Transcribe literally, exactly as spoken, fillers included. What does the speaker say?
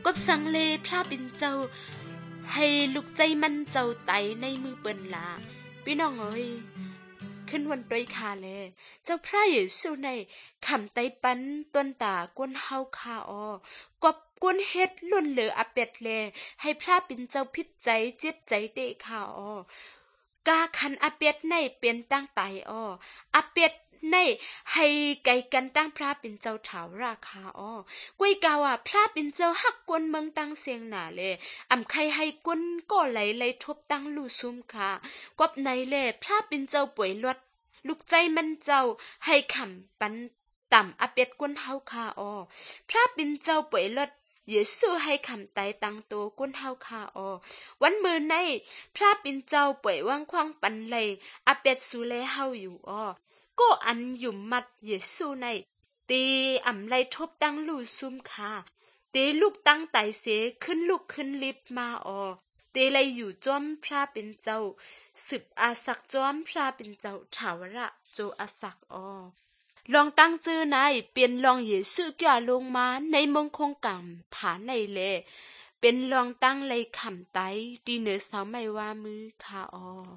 บสังเลพระบินเจ้าให้ลูกใจมันเจ้าไตในมือเปิ้นลาพี่น้องเอ้ยขึ้นวันด้วยคาแลเจ้าพระเยซูในคำไตปันต้นตากวนเฮาคาออกบกวนเฮ็ดลุ่นเหลืออเป็ดแลให้พระบินเจ้าพิจใจเจ็ดใจเตะคาออกาคันอเป็ดในเป็นตั้งไตอออเป็ดในให้ไกลกันตั้งพระเป็นเจ้าถาวราคาอ้อกวยกาว่าพระเป็นเจ้าฮักกวนเมืองตั้งเสียงหนาเลยอำใครให้กวนก็ไหลไหลทบตั้งลู่ซุ่มค่ะกบในแลพระเป็นเจ้าป่วยลวดลูกใจมันเจ้าให้คำปันต่ำอเป็ดกวนเฮาคาอ้อพระเป็นเจ้าป่วยลวดเยซูให้คำไตตังโตกวนเฮาคาอ้อวันมือในพระเป็นเจ้าป่วยว่างคว้างปันไหลอเป็ดสูแลเฮาอยู่อ้อก็อันหยุ่มมัดเยซูในตีอ่ำไลทบตั้งลู่ซุ่มคาตีลูกตั้งไตเสขึ้นลูกขึ้นลิฟมาออตีไลอยู่จ้อมพระเป็นเจ้าสืบอาศักจ้อมพระเป็นเจ้าถาวระโจอาศักออลองตั้งชื่อในเปลี่ยนลองเยซูแก่ลงมาในมงคงกรรมผาในเลเป็นลองตั้งไลคำไตดีเนื้อสาวไม่ว่ามือคาออ